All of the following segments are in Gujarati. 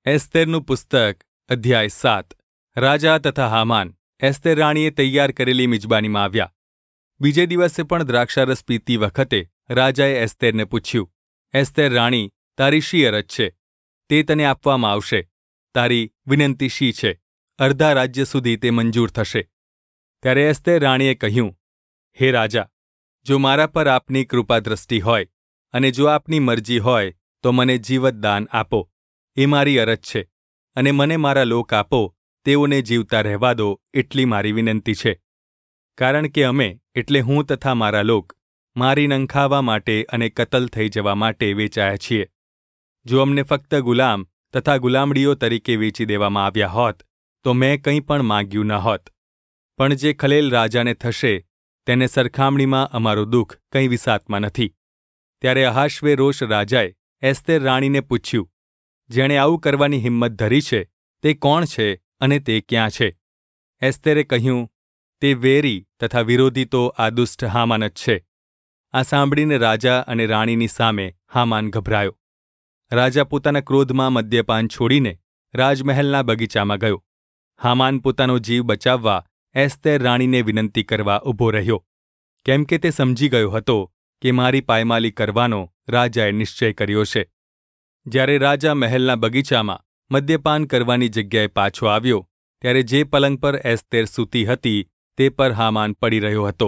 એસ્તેરનું પુસ્તક અધ્યાય 7 રાજા તથા હામાન એસ્તેર રાણીએ તૈયાર કરેલી મિજબાનીમાં આવ્યા. બીજે દિવસે પણ દ્રાક્ષારસ પીતી વખતે રાજાએ એસ્તેરને પૂછ્યું, એસ્તેર રાણી, તારી શી અરજ છે? તે તને આપવામાં આવશે. તારી વિનંતી શી છે? અડધા રાજ્ય સુધી તે મંજૂર થશે. ત્યારે એસ્તેર રાણીએ કહ્યું, હે રાજા, જો મારા પર આપની કૃપાદ્રષ્ટિ હોય અને જો આપની મરજી હોય તો મને જીવતદાન આપો. એ મારી અરજ છે, અને મને મારા લોક આપો, તેઓને જીવતા રહેવા દો, એટલી મારી વિનંતી છે. કારણ કે અમે એટલે હું તથા મારા લોક મારી નંખાવા માટે અને કતલ થઈ જવા માટે વેચાયા છીએ. જો અમને ફક્ત ગુલામ તથા ગુલામડીઓ તરીકે વેચી દેવામાં આવ્યા હોત તો મેં કંઈ પણ માગ્યું ન હોત. પણ જે ખલેલ રાજાને થશે તેને સરખામણીમાં અમારું દુઃખ કંઈ વિસાતમાં નથી. ત્યારે અહાશ્વેરોશ રાજાએ એસ્તેર રાણીને પૂછ્યું, જેણે આવું કરવાની હિંમત ધરી છે તે કોણ છે અને તે ક્યાં છે? એસ્તેરે કહ્યું, તે વેરી તથા વિરોધી તો આ દુષ્ટ હામાન જ છે. આ સાંભળીને રાજા અને રાણીની સામે હામાન ગભરાયો. રાજા પોતાના ક્રોધમાં મદ્યપાન છોડીને રાજમહેલના બગીચામાં ગયો. હામાન પોતાનો જીવ બચાવવા એસ્તેર રાણીને વિનંતી કરવા ઊભો રહ્યો, કેમ કે તે સમજી ગયો હતો કે મારી પાયમાલી કરવાનો રાજાએ નિશ્ચય કર્યો છે. જ્યારે રાજા મહેલના બગીચામાં મદ્યપાન કરવાની જગ્યાએ પાછો આવ્યો ત્યારે જે પલંગ પર એસ્તેર સૂતી હતી તે પર હામાન પડી રહ્યો હતો.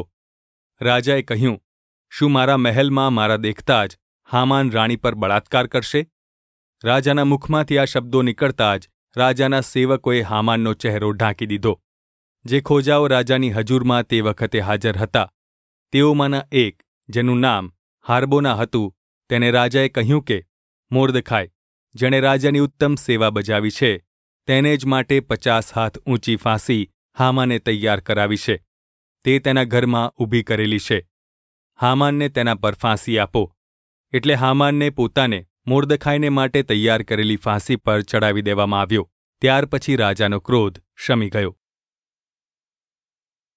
રાજાએ કહ્યું, શું મારા મહેલમાં મારા દેખતા જ હામાન રાણી પર બળાત્કાર કરશે? રાજાના મુખમાંથી આ શબ્દો નીકળતા જ રાજાના સેવકોએ હામાનનો ચહેરો ઢાંકી દીધો. જે ખોજાઓ રાજાની હજુરમાં તે વખતે હાજર હતા તેઓમાંના એક, જેનું નામ હાર્બોના હતું, તેને રાજાએ કહ્યું કે મોર્દખાય, જેણે રાજાની ઉત્તમ સેવા બજાવી છે, તેને જ માટે 50 હાથ ઊંચી ફાંસી હામાને તૈયાર કરાવી છે. તે તેના ઘરમાં ઊભી કરેલી છે. હામાનને તેના પર ફાંસી આપો. એટલે હામાનને પોતાને મોર્દખાયને માટે તૈયાર કરેલી ફાંસી પર ચડાવી દેવામાં આવ્યો. ત્યાર પછી રાજાનો ક્રોધ શમી ગયો.